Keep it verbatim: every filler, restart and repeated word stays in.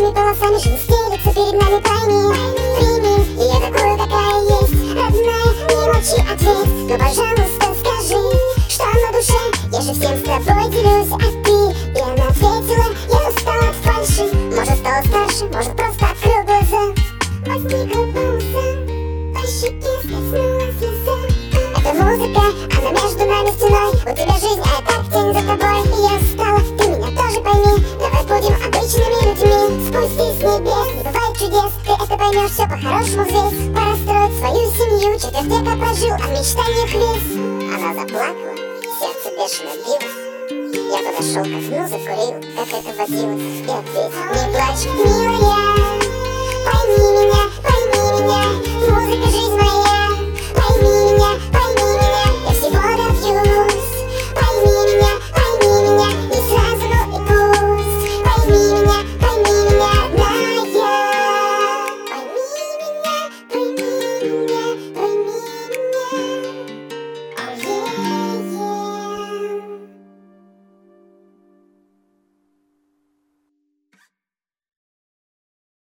Белыми полосами жизнь стелется перед нами, пойми, прими ее такую, какая есть. Родная, не молчи, ответь, но, пожалуйста, скажи, что на душе. Я же всем с тобой делюсь, а ты? И она ответила: я устала от фальши. Может, стала старше, может, просто открыл глаза. Возникла пауза, по щеке скользнула слеза. Это музыка, она между нами стеной. У тебя жизнь, а я так тень за тобой. И я устала, ты меня тоже пойми. Давай будем обычными людьми. Спустись с небес, не бывает чудес. Ты это поймешь, все по-хорошему здесь. Пора строить свою семью. Четверть века прожил, а в мечтаниях весь. Она заплакала, сердце бешено билось. Я подошел к окну, закурил, как это водилось, и ответил: не плачь, милая, пойми меня, пойми меня. Музыка — жизнь моя.